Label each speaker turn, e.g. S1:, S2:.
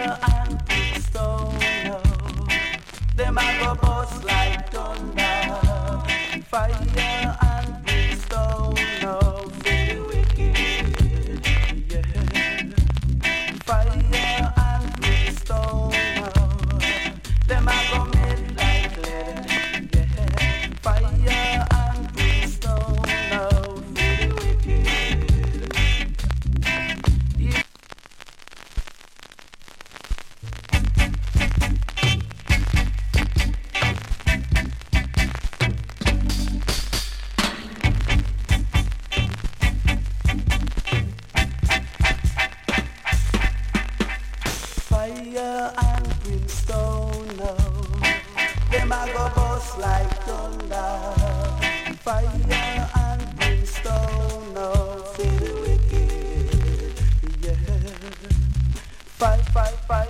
S1: Fire and brimstone, oh. Them a go bust like thunder. Fire and brimstone, oh, for the wicked, yeah. Fire and brimstone, oh. Them a go melt like lead, yeah. Fire and brimstone, oh, for the wicked, yeah. Fire and brimstone, oh. Them a go bust like thunder. Fire and brimstone, oh, for the wicked, yeah. Fire, fire, fire.